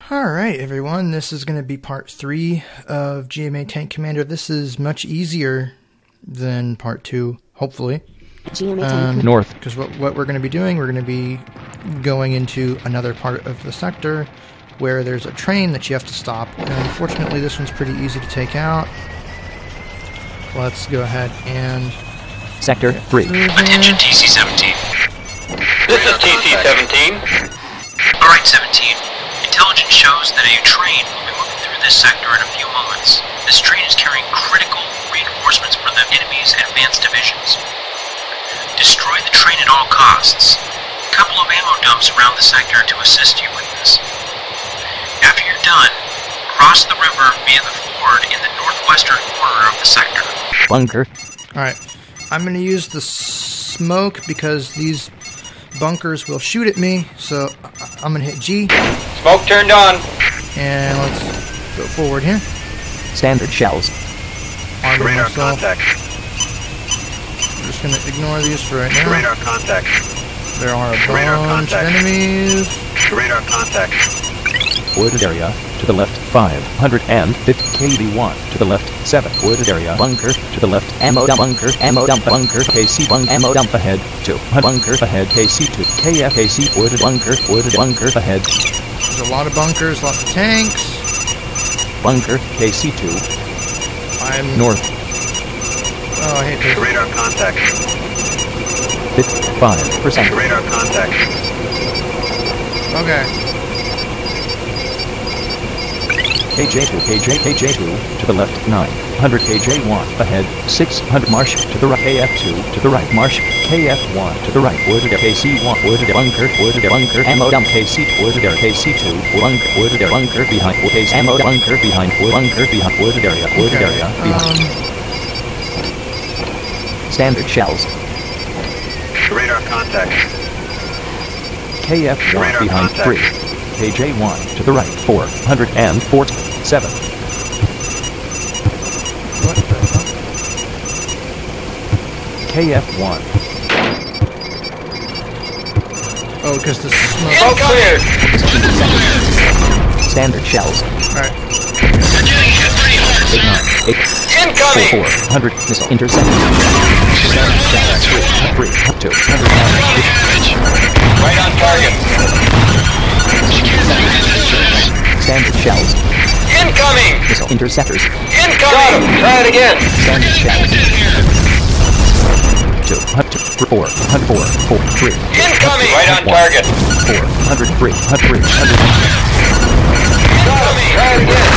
Alright everyone, this is going to be part 3 of GMA Tank Commander. This is much easier than part 2, hopefully. GMA Tank North. Because what we're going to be doing, we're going to be going into another part of the sector where there's a train that you have to stop. And unfortunately this one's pretty easy to take out. Let's go ahead and... Sector 3. Attention TC-17. This is TC-17. Alright, 17. Intelligence shows that a train will be moving through this sector in a few moments. This train is carrying critical reinforcements for the enemy's advanced divisions. Destroy the train at all costs. A couple of ammo dumps around the sector to assist you with this. After you're done, cross the river via the ford in the northwestern corner of the sector. Bunker. Alright, I'm going to use the smoke because these bunkers will shoot at me, so I'm going to hit G. Smoke turned on. And let's go forward here. Standard shells. Armor Radar myself. contact. I'm just going to ignore these for right now. Radar contact. There are a Radar bunch of contact. enemies. Radar contact. Wooded area. To the left 550 KV1. To the left 7. Wooded area. Bunker. To the left. Ammo dump. Bunker. Ammo dump. Bunker. KC. Ammo dump ahead. 2. Bunker ahead. KC2. KFKC. Wooded bunker. Wooded bunker ahead. There's a lot of bunkers, lots of tanks. Bunker. KC2. I'm... North. Oh, I hate this. Radar contact. 55%. Radar contact. Okay. KJ2 to the left 900 KJ1 ahead 600 marsh to the right KF2 to the right marsh KF1 to the right wooded KC1 wooded bunker ammo dump KC wooded KC2 wooded bunker behind case ammo bunker behind wooded area behind standard shells Radar contact. KF1 Radar behind contact. 3 KJ1 to the right 447 What the hell? KF1 Oh, because the smoke... Smoke cleared. standard shells Alright. 8 Incoming. 400 missile intercept. 3 200 Right on target. standard shells. Incoming. Missile interceptors. Incoming. Got him. Try it again. Standard shells. 2 4 3 Incoming. Right on target. 403 100 Got him. Try it again.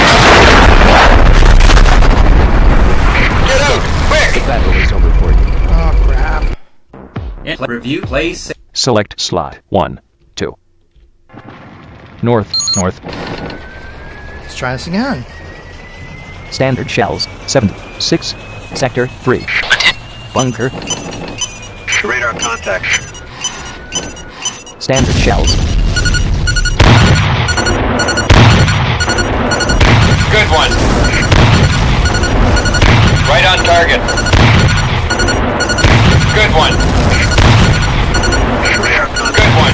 Get out. Quick. battle is over for you. Oh, crap. Review place. Select slot 1 2 north Let's try this again. standard shells 7 6 sector 3 bunker Radar contact. standard shells Good one. Right on target. Good one. Good one.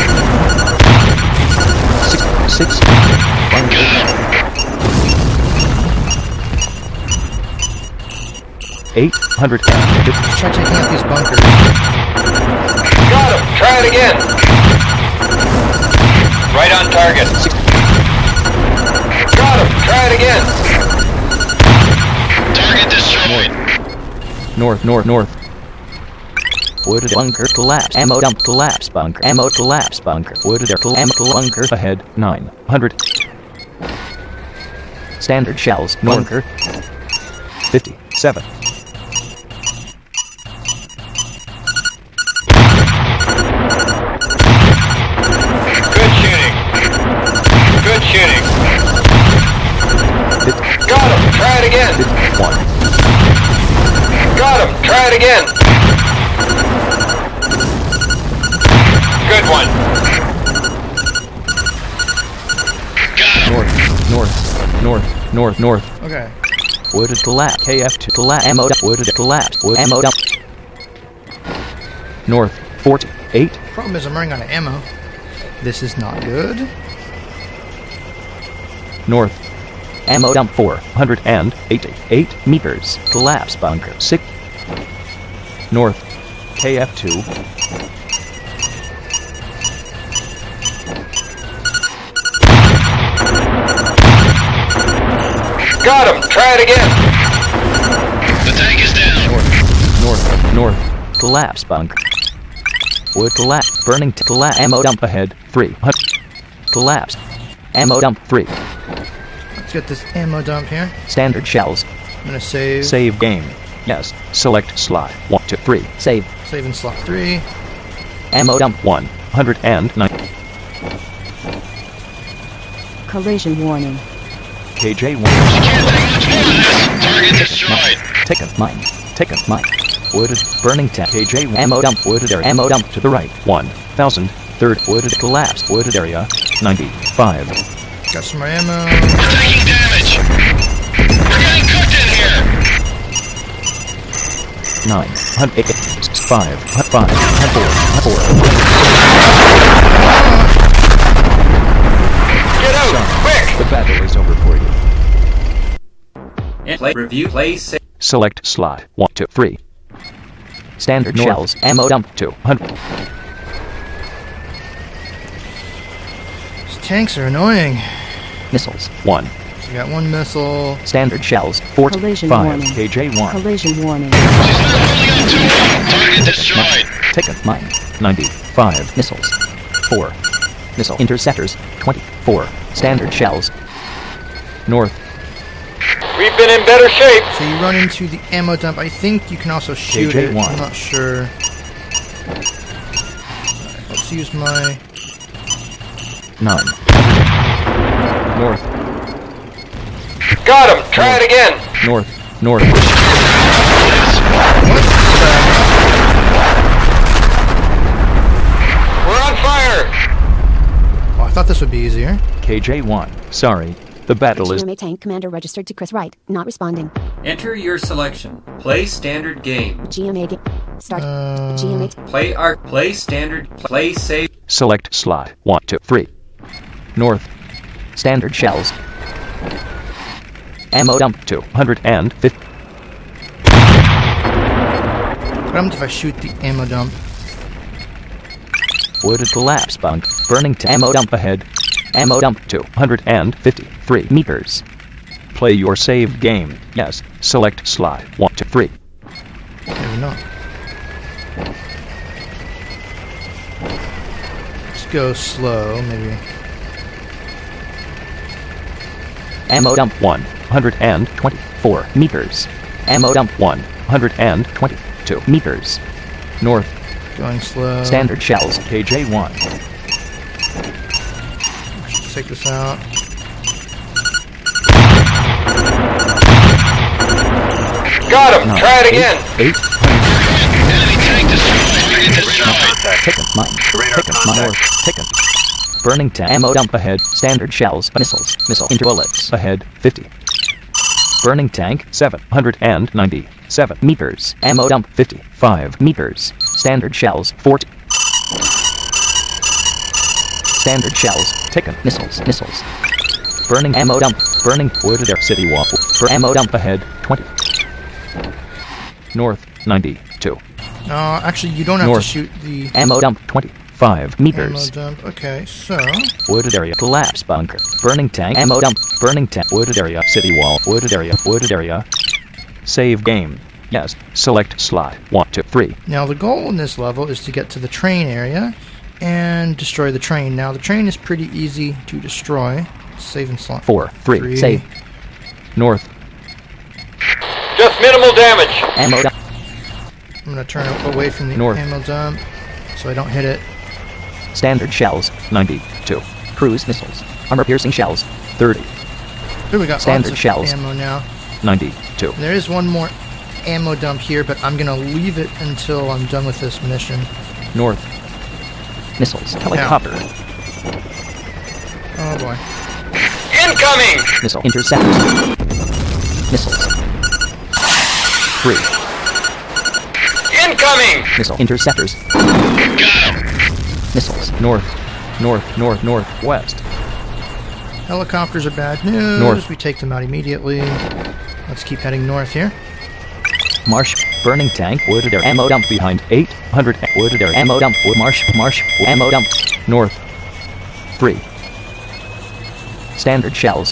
6 bunker 850 Try taking out these bunkers. Got him. Try it again. Right on target. Got him. Try it again. Target destroyed. north wooded bunker collapse ammo dump collapse bunker ammo collapse bunker wooded ammo bunker ahead 900 standard shells bunker 57 Good shooting. Good shooting. Got him. Try it again. 1 Got him. Try it again. Good one. north Okay. wooded collapse KF2 collapse ammo dump wooded collapse wood ammo dump north 48 Problem is I'm running out of ammo. This is not good. North. Ammo dump 488 meters. Collapse bunker 6. North. KF2. Got him! Try it again! The tank is down! North. Collapse bunker. Wood collapse. Burning collapse. Ammo dump ahead. 300. Collapse. Ammo dump 3. Let's get this ammo dump here. Standard shells. I'm gonna save. Save game. Yes. Select slot 1 to 3. Save. Save in slot 3. Ammo dump 109. Collision warning. KJ1. Can't take much more than this! Target destroyed! Taken mine. Taken mine. Wooded. Burning tank. KJ1. Ammo dump. Wooded area. Ammo dump to the right. 1,000. Third. Wooded. Collapse. Wooded area. 95. Got some more ammo. We're taking damage! We're getting cooked in here! 900. 5. 4. Get out! Quick! The battle is over for you. And play safe. Select slot 1 to 3. Standard shells. Ammo dump 200. These tanks are annoying. Missiles 1. So we got one missile. Standard shells 4 to Collision 5. warning. KJ1. Collision warning. She's not holding on too long! Target destroyed! Taken mine. 95 missiles. 4. Missile interceptors 24. Standard shells. North. We've been in better shape! So you run into the ammo dump. I think you can also shoot it. KJ1. I'm not sure. Alright, let's use my... 9. North. Got him! Try it again! North. We're on fire! Oh, I thought this would be easier. KJ1. Sorry. The battle is GMA tank commander registered to Chris Wright. Not responding. Enter your selection. Play standard game. GMA start. GMA Play art. Play standard. Play safe. select slot 1 to 3. North. Standard shells. Ammo dump 250. What happens if I shoot the ammo dump? Wooded collapse bunk. Burning to ammo dump ahead. Ammo dump 253 meters. Play your save game. Yes. Select slot 1 to 3. Maybe not. Let's go slow, maybe. Ammo dump 124 meters. Ammo dump 122 meters. North. Going slow. Standard shells. KJ1. Let's take this out. Got him! Try it again! 8. Enemy tank destroyed! Target destroyed! Taken. Mine. Taken. North. Taken. Burning tank. Ammo dump ahead. Standard shells. Missiles. Missile interbullets ahead. 50. Burning tank 797 meters. Ammo dump 55 meters. Standard shells 40. Standard shells. Taken. Missiles. Burning ammo dump. Burning wooded air city wall. Ammo dump ahead 20. North 92. No, actually, you don't have North. to shoot the Ammo dump 25 ammo meters. dump. Okay, so Wooded area. Collapse bunker. Burning tank. Ammo dump. Burning tank. Wooded area. City wall. Wooded area. Wooded area. Save game. Yes. Select slot 1 to 3. now the goal in this level is to get to the train area and destroy the train. Now the train is pretty easy to destroy. Save in slot 4 3. Save. North. Just minimal damage! Ammo dump. I'm gonna turn away from the North. ammo dump so I don't hit it. Standard shells 92. Cruise missiles. Armor piercing shells 30. Here we got Standard lots of shells. ammo now. 92. There is one more ammo dump here, but I'm gonna leave it until I'm done with this mission. North. Missiles. Helicopter. Oh boy. Incoming! Missile interceptors. Missiles. 3. Incoming! Missile interceptors. Got him! Missiles. North. Northwest. Helicopters are bad news. North. We take them out immediately. Let's keep heading north here. Marsh, burning tank, wooded air, ammo dump behind 800, wooded air, ammo dump, wood, marsh, ammo dump, north, 3. Standard shells.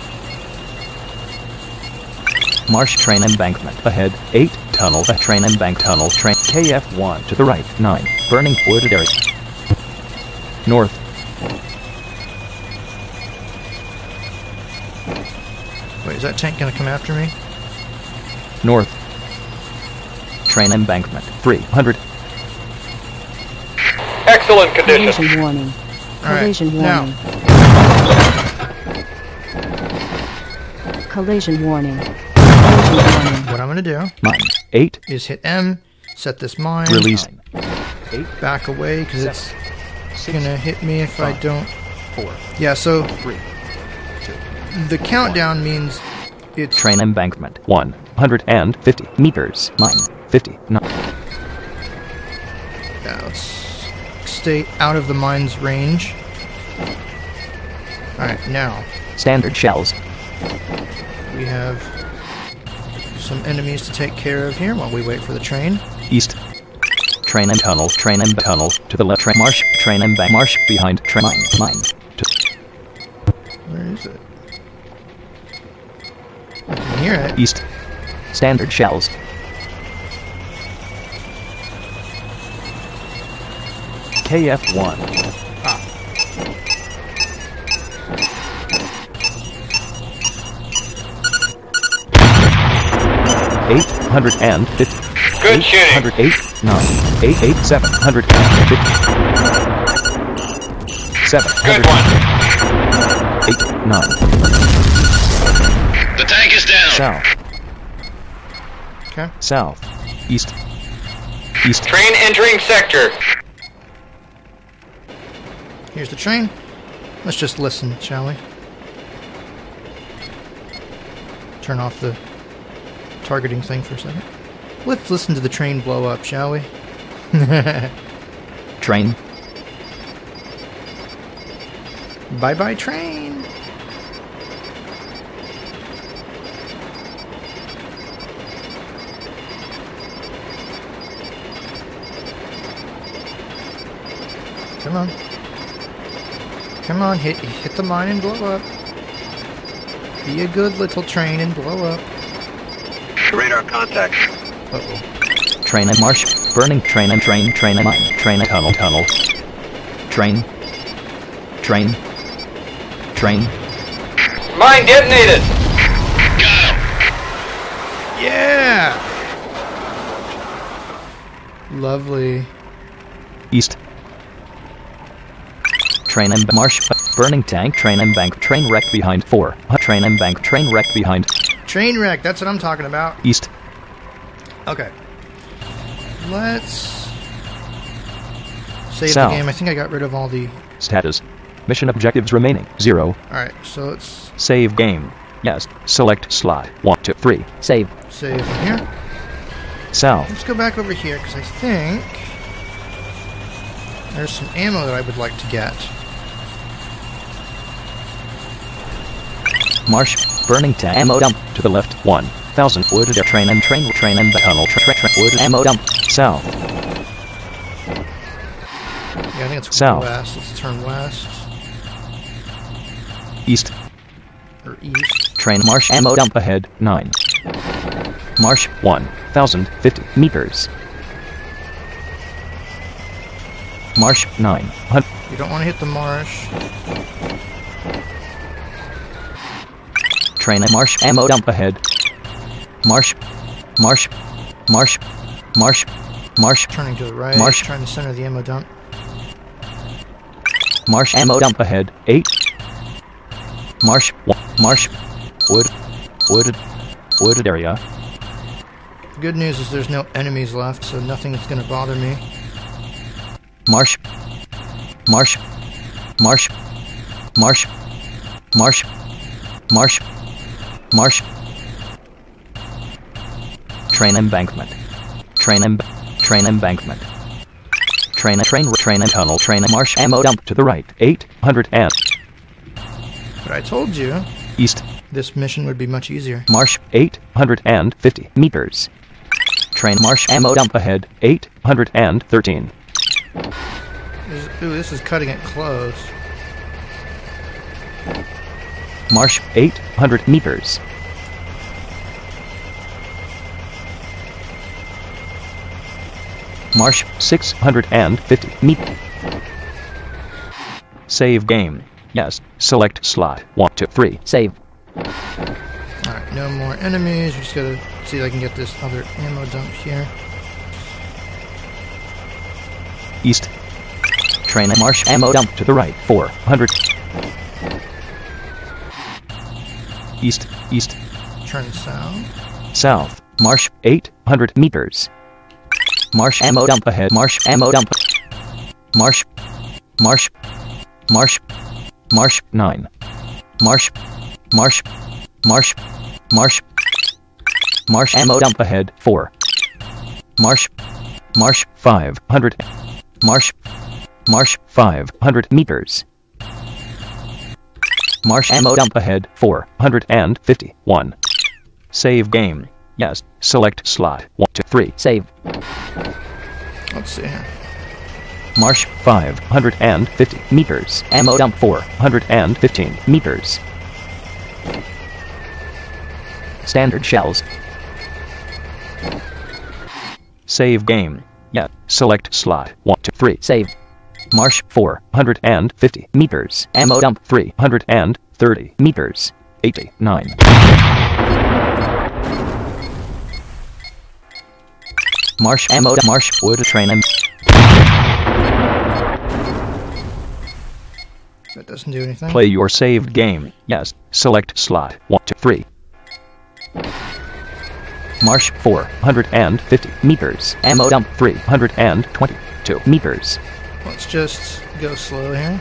Marsh train embankment, ahead, 8, tunnel, a train embank tunnel, train, KF1 to the right, 9, burning, wooded area, north, Wait, is that tank gonna come after me? north, train embankment, 300, Excellent condition. Collision warning. All right, Collision now. warning. Collision warning. Collision warning. What I'm gonna do 9, 8, is hit M, set this mine, release, 8, back away because it's 6, gonna hit me if I 5, don't. 4, Yeah, so 3, 2, the countdown means it's train embankment, 150 meters, mine, 59, yeah, let's stay out of the mine's range. All right, now standard shells, we have some enemies to take care of here while we wait for the train. east, train and tunnel, to the left, train, marsh, train and bank, marsh, behind, train, mine, to Where is it? I can hear it. east, standard shells, KF1, 850, Good shooting. 808, 9, 88, 750, Good one. 8, 9, The tank is down. south, Okay. south, east, Train entering sector. Here's the train. Let's just listen, shall we? Turn off the targeting thing for a second. Let's listen to the train blow up, shall we? train, Bye-bye, train! Come on. Come on, hit the mine and blow up. Be a good little train and blow up. Radar contact. Uh-oh. train and marsh, burning, train and mine, train and tunnel, train, Mine detonated. Got him. Yeah! Lovely. east, train and marsh, burning tank, train and bank, train wreck behind 4, train and bank, train wreck behind, Train wreck, that's what I'm talking about. east, Okay. Let's save South. the game. I think I got rid of all the... status, mission objectives remaining, 0, Alright, so let's save game, yes, select slot, 1, 2, 3, save, save from here. south, Let's go back over here, because I think there's some ammo that I would like to get. marsh, burning tank, ammo dump, to the left, 1000, wooded air, train and tunnel, wooded ammo dump, south, Yeah, I think it's South. west. Let's turn west. east, Or east. train, marsh, ammo dump ahead, 9, marsh, 1050 meters, marsh, 900, You don't want to hit the marsh. train and marsh, ammo dump ahead, marsh, Turning to the right. Marsh. Trying to center the ammo dump. marsh, ammo dump ahead, 8, marsh, wooded area, The good news is there's no enemies left, so nothing is going to bother me. marsh, train embankment, train embankment, train and tunnel, train and marsh, ammo dump to the right, 800 and But I told you East. this mission would be much easier. Marsh 850 meters. Train marsh ammo dump ahead 813. This is cutting it close. Marsh 800 meters. Marsh 650 meters. Save game. Yes. Select slot 1 to 3. Save. Alright, no more enemies. We just gotta see if I can get this other ammo dump here. East. Train marsh ammo dump to the right 400. East. East. Turn south. South. Marsh 800 meters. Marsh ammo dump ahead. Marsh ammo dump. Marsh. Marsh. Marsh. Marsh 9. Marsh. Marsh. Marsh. Marsh. Marsh ammo dump ahead 4. Marsh. Marsh 500. Marsh. Marsh 500 meters. Marsh ammo dump ahead 451. Save game. Yes. Select slot 1 to 3. Save. Let's see here. Marsh 550 meters. Ammo dump 415 meters. Standard shells. Save game. Yeah. Select slot 1 to 3. Save. Marsh 450 meters. Ammo dump 330 meters. 89. Marsh ammo dump. Marsh wood train and That doesn't do anything. play your saved game. Yes. Select slot 1 to 3. Marsh 450 meters. Ammo dump 322 meters. Let's just go slow here.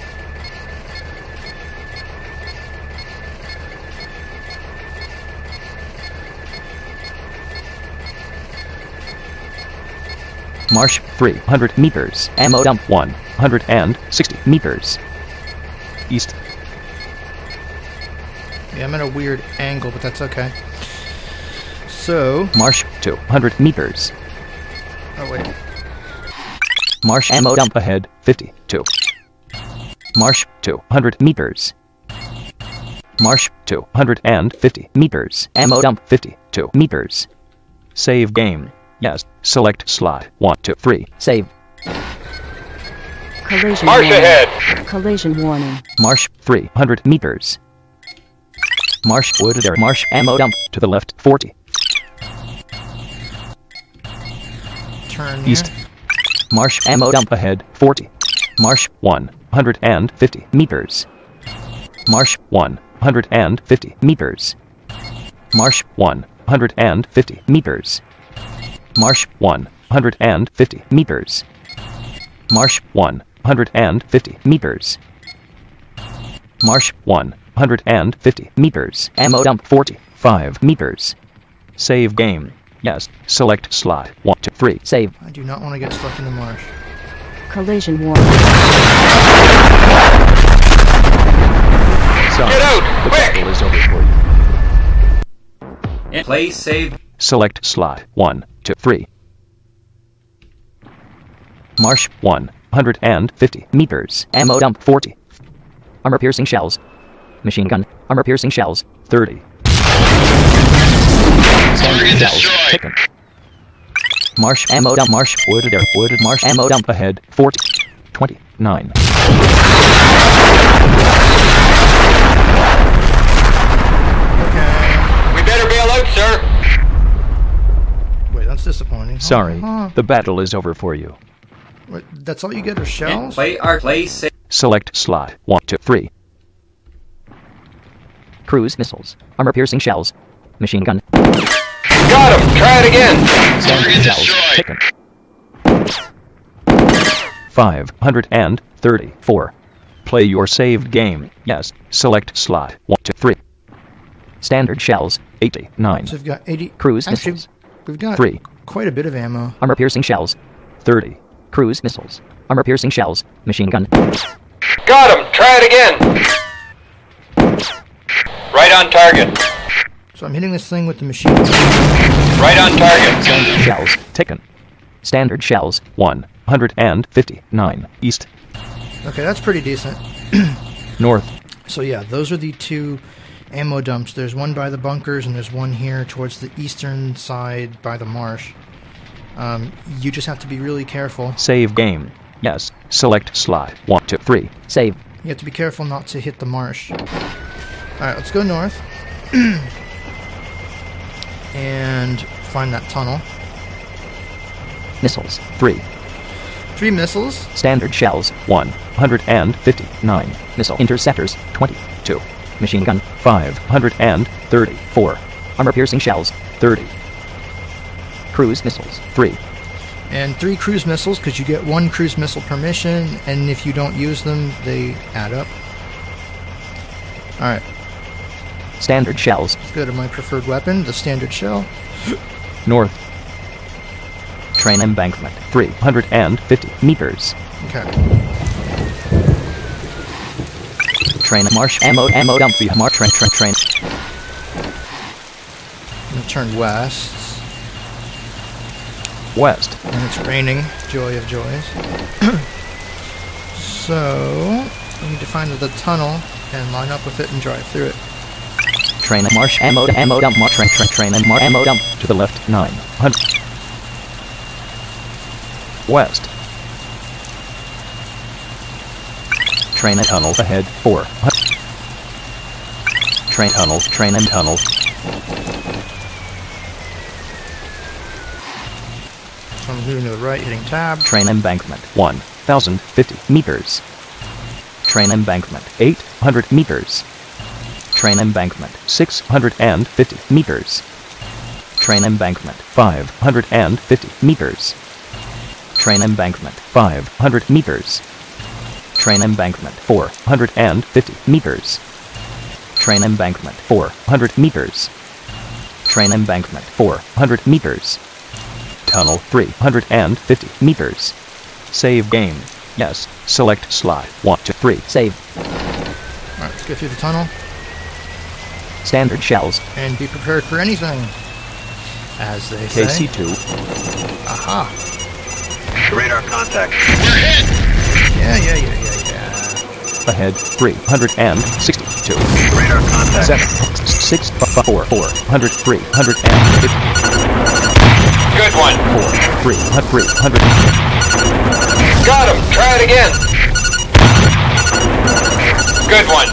Marsh 300 meters. Ammo dump 160 meters. East. Yeah, I'm at a weird angle, but that's okay. So, Marsh 200 meters. oh wait, Marsh ammo dump ahead 52. Marsh 200 meters. Marsh 250 meters. Ammo dump 52 meters. Save game. Yes. Select slot 1 to 3. Save. Collision Marsh warning. ahead. Collision warning. Marsh 300 meters. Marsh wood there. Marsh ammo dump to the left 40. turn East. here. Marsh ammo dump ahead 40. Marsh 150 meters. Marsh 150 meters. Marsh 150 meters. Marsh 150 meters. Marsh 150 meters. Marsh 150 meters. Ammo dump 45 meters. Save game. Yes. Select slot 1 to 3. Save. I do not want to get stuck in the marsh. Collision warning. Sorry. Get out, The quick! battle is over for you. And play save. Select slot 1 to 3. Marsh 150 meters. Ammo dump 40. Armor piercing shells. Machine gun. Armor piercing shells 30. Target Shells destroyed. taken. Marsh ammo dump. Marsh wood there. Wooded marsh ammo dump ahead 40. 29. Okay. We better bail out, sir. Wait, that's disappointing. Sorry. Huh. The battle is over for you. Wait, that's all you get are And shells? play save. Select slot 1 to 3. Cruise missiles. Armor piercing shells. Machine gun. Got him. Try it again. Target Shells destroyed. taken. 534. Play your saved game. Yes. Select slot 1 to 3. Standard shells 89. So we've got 80. Cruise Actually, missiles we've got 3. quite a bit of ammo. Armor piercing shells 30. Cruise missiles. Armor piercing shells. Machine gun. Got him. Try it again. Right on target. So I'm hitting this thing with the machine gun. Right on target. Standard shells taken. Standard shells 159 east. Okay, that's pretty decent. North. So yeah, those are the two ammo dumps. There's one by the bunkers and there's one here towards the eastern side by the marsh. You just have to be really careful. Save game. Yes. Select slide 1 to 3. Save. You have to be careful not to hit the marsh. Alright, let's go north. And find that tunnel. Missiles 3. 3 missiles. Standard shells 159. Missile interceptors 22. Machine gun 534. Armor piercing shells 30. Cruise missiles 3. And 3 cruise missiles, because you get 1 cruise missile per mission, and if you don't use them, they add up. Alright, Standard shells let's go to my preferred weapon, the standard shell. north. Train embankment 350 meters. Okay. Train marsh ammo dump via marsh train. I'm going to turn west. West. And it's raining. Joy of joys. So, we need to find the tunnel and line up with it and drive through it. Train marsh ammo dump marsh train and marsh ammo dump to the left 900. West. Train and tunnel ahead 400. Train and tunnel. So I'm moving to the right, hitting tab. Train embankment 1050 meters. Train embankment 800 meters. Train embankment 650 meters. Train embankment 550 meters. Train embankment 500 meters. Train embankment 450 meters. Train embankment 400 meters. Train embankment 400 meters. Tunnel 350 meters. Save game. Yes. Select slide 1 to 3. Save. Alright, let's go through the tunnel. Standard shells. And be prepared for anything. As they say. KC2. Aha. Radar contact. We're hit! Yeah. Ahead 362. Radar contact. 7 6 4 400 350. Good one. 4 300. Got him. Try it again. Good one.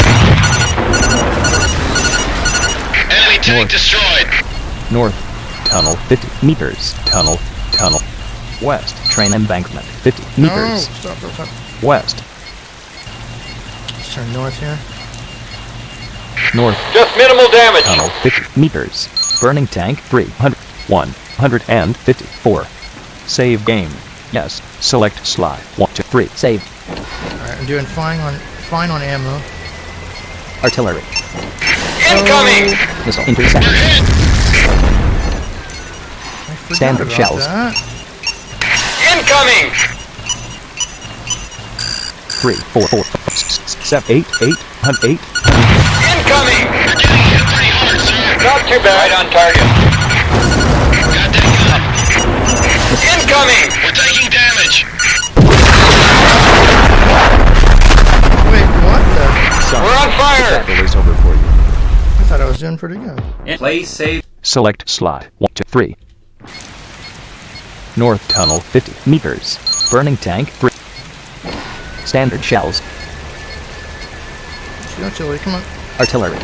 Enemy tank North. destroyed! North. Tunnel 50 meters. Tunnel. West. Train embankment 50 No! meters. Stop. West. Let's turn north here. North. Just minimal damage. Tunnel 50 meters. Burning tank 300. 154. Save game. Yes. Select slide 1 to 3. Save. Alright, I'm doing fine on ammo. Artillery. Incoming. Missile interceptor. I forgot Standard about shells. that. Incoming. 3 4 4 7 8 8 8. Incoming. We're getting hit pretty hard, sir! Not too bad. Right on target. Got that gun! Incoming. We're taking damage! Wait, what the? We're on fire. Battle is over for you. I thought I was doing pretty good. Play safe. Select slide 1 to 3. North tunnel 50 meters. Burning tank 3. Standard shells. Shoot artillery, come on. Artillery.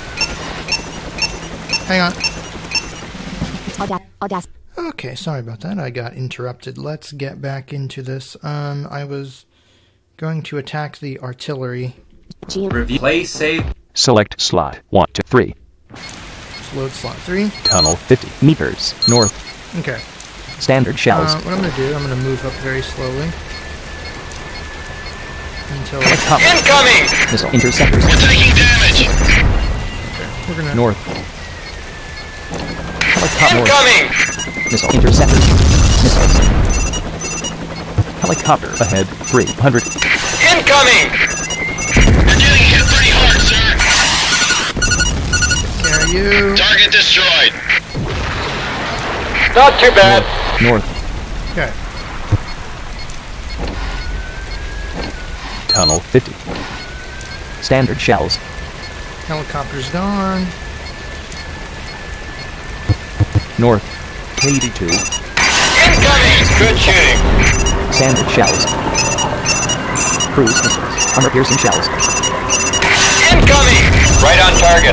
Hang on. Audace. Okay, sorry about that. I got interrupted. Let's get back into this. I was going to attack the artillery. Review. Play safe. Select slide 1 to 3. Let's load slot 3. Tunnel 50 meters. North. Okay. Standard shells. What I'm going to do, I'm going to move up very slowly. Until... Cover. Incoming. Missile interceptors. We're taking damage! Okay, we're going to... North. Helicopter north. Incoming. Missile interceptors. Missiles. Helicopter ahead 300. Incoming. We're getting hit pretty hard, sir! you. Target destroyed. Not too bad. North. Okay. Tunnel 50. Standard shells. Helicopter's gone. North. KD2. Incoming! Good shooting. Standard shells. Cruise missiles. Armor-piercing shells. Incoming! Right on target.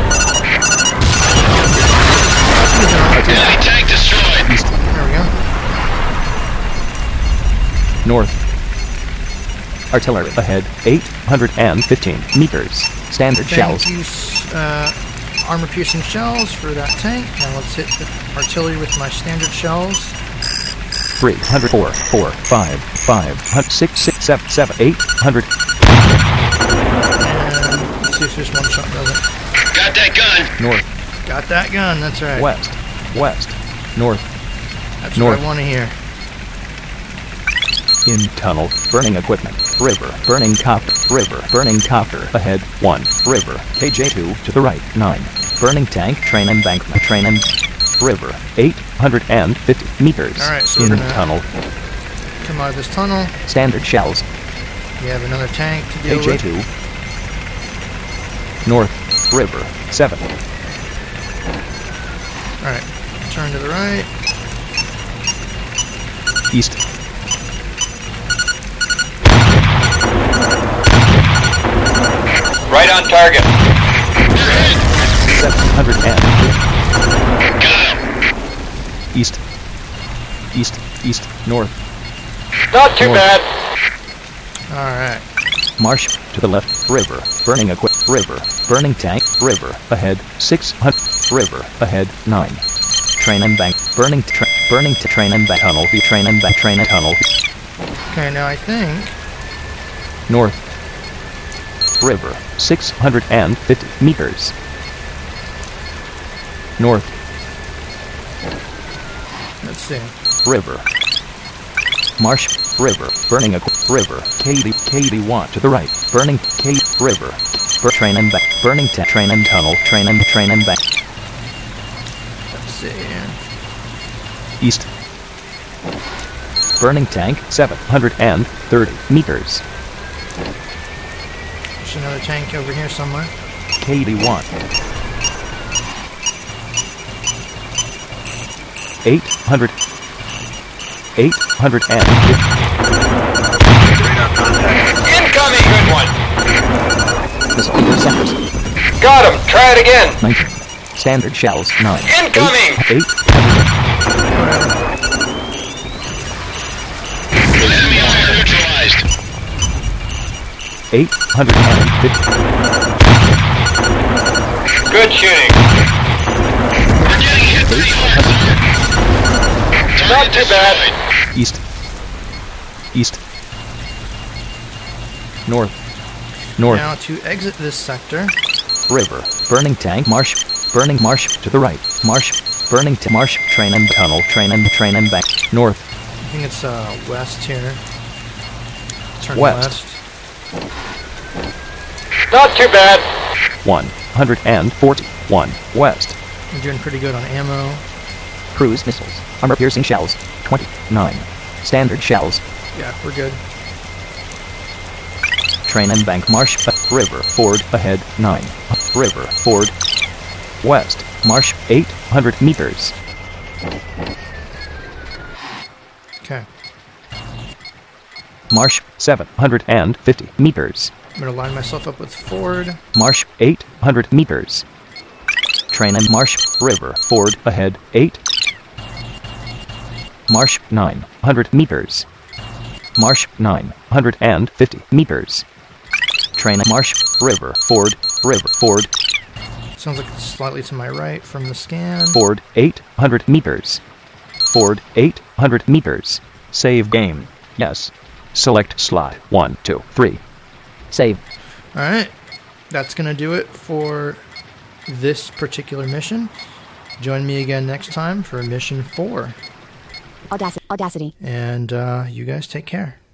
Enemy tank destroyed. There we go. North. Artillery ahead. 815 meters. Standard shells. Thank you, armor-piercing shells for that tank. Now let's hit the artillery with my standard shells. 300, 4, 4, 5, 5, 6, 6, 7, 7, 800. And let's see if this one shot does it. Got that gun. North. Got that gun, that's right. West. West. North. That's north. what I want to hear. In tunnel. Burning equipment. River. Burning copter. River. Burning copter. Ahead. 1. River. KJ2 to the right. 9. Burning tank. Train embankment. Train river. 850 meters. Alright, so in we're gonna tunnel. come out of this tunnel. Standard shells. We have another tank to deal with. KJ2. North. River. 7. Alright, turn to the right. East. Right on target. 750. Got him. East. East. East. North. Not too North. bad. Alright. Marsh to the left. River. Burning equipment. River. Burning tank. River. Ahead. 600. River. Ahead. 9. Train and bank. Burning burning to train and bank tunnel. The train and bank. Train and tunnel. Okay, now I think North. River. 650 meters. North. let's see. River. Marsh. River. Burning river. KD1 to the right. Burning river. Train and back. Burning train and tunnel. Train and back. Let's see. East. Burning tank. 730 meters. There's another tank over here somewhere. KD1. 800. 850. Incoming! Good one. Missile interceptors. Got him. Try it again. 19. Standard shells. 9. Incoming! 800. Enemy fire neutralized. 850. Good shooting. We're getting hit pretty hard, sir. Not Target too bad. destroyed. East. East. North. North. Now to exit this sector. River. Burning tank. Marsh. Burning marsh to the right. Marsh. Burning marsh. Train and tunnel. Train and back. North. I think it's west here. Turn West. Not too bad. 141 west. We're doing pretty good on ammo. Cruise missiles. Armor-piercing shells. 29. Standard shells. Yeah, we're good. Train and bank marsh. River. Ford. Ahead. 9. River. Ford. West. Marsh. 800 meters. Okay. Marsh. 750 meters. I'm gonna line myself up with Ford. Marsh. 800 meters. Train and marsh. River. Ford. Ahead. 8. Marsh. 900 meters. Marsh. 950 meters. Train and marsh. River. Ford. River. Ford. Sounds like it's slightly to my right from the scan. Ford. 800 meters. Ford. 800 meters. Save game. Yes. Select slot 1, 2, 3. Save. Alright. That's gonna do it for this particular mission. Join me again next time for mission 4. Audacity. And you guys take care.